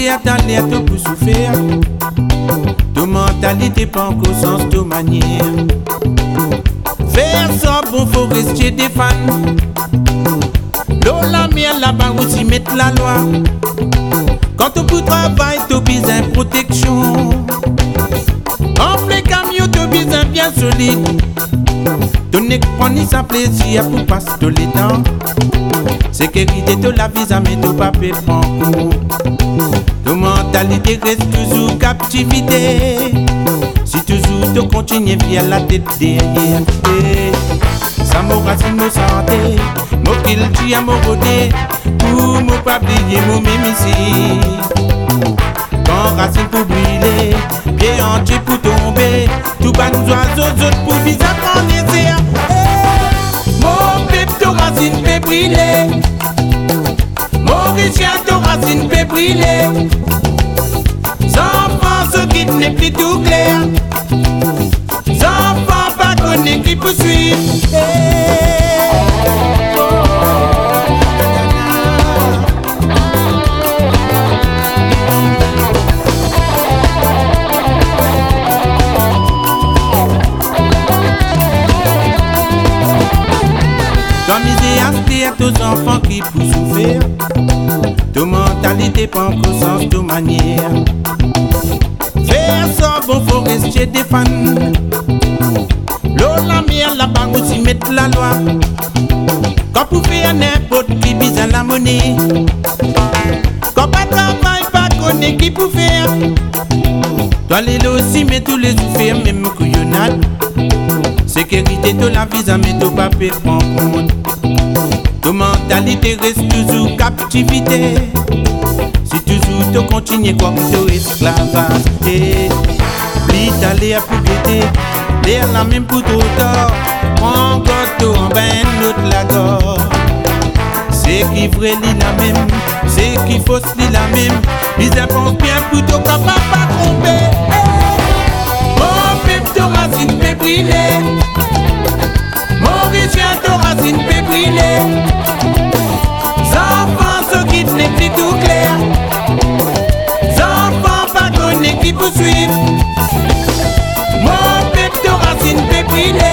à ta l'air tout pour souffrir. Ta mentalité pas qu'au sens de manière. Faire ça bon faut rester des fans. L'eau la mienne là-bas aussi mettre la loi. Quand tu pour travail tu besoin protection. En plein camion tu besoin bien solide. Tu n'es pas ni sa plaisir pour passer tout le temps. Sécurité de la visa mais tu pas payer franco. Ta mentalité reste toujours captivité. Si toujours tu continues via la tête derrière. Ça m'aura si nous santé. Mon qu'il dit à mon côté. Pour mon pas oublier mon même ici. Quand racine pour brûler. Pied entier pour tomber. Tout bas nous oiseaux autres pour visa qu'on essaie. Mon peuple de racine peut brûler. Mauricien de racine peut brûler. Sans France qui n'est plus tout clair. Sans France pas connu qui poursuit. Comme il à tous enfants qui pour souffrir. Ta mentalité pas qu'au sens de manière. Faire ça bon faut rester des fans. L'eau la mienne là-bas aussi mettre la loi. Quand pour faire n'importe qui besoin la monnaie. Quand pas travail pas connaît qui pour faire. Toi les aussi mais tous les ouvriers même couillonnade. Sécurité de la visa mais tu pas payer en compte. Ta mentalité reste toujours captivité. Si toujours tu continues comme tu esclavage. L'Italie a pu guetter. L'air la même pour tout tort. En gâteau en bain l'autre la gorge. C'est qui vrai li la même. C'est qui fausse li la même. Ils pensent bien pour tout capable pas tromper. Mon peuple de racine peut brûler. Mauricien de racine peut brûler. Sans France qui n'est plus tout clair. Sans France pas connu qui poursuivent. Mon peuple de racine peut brûler.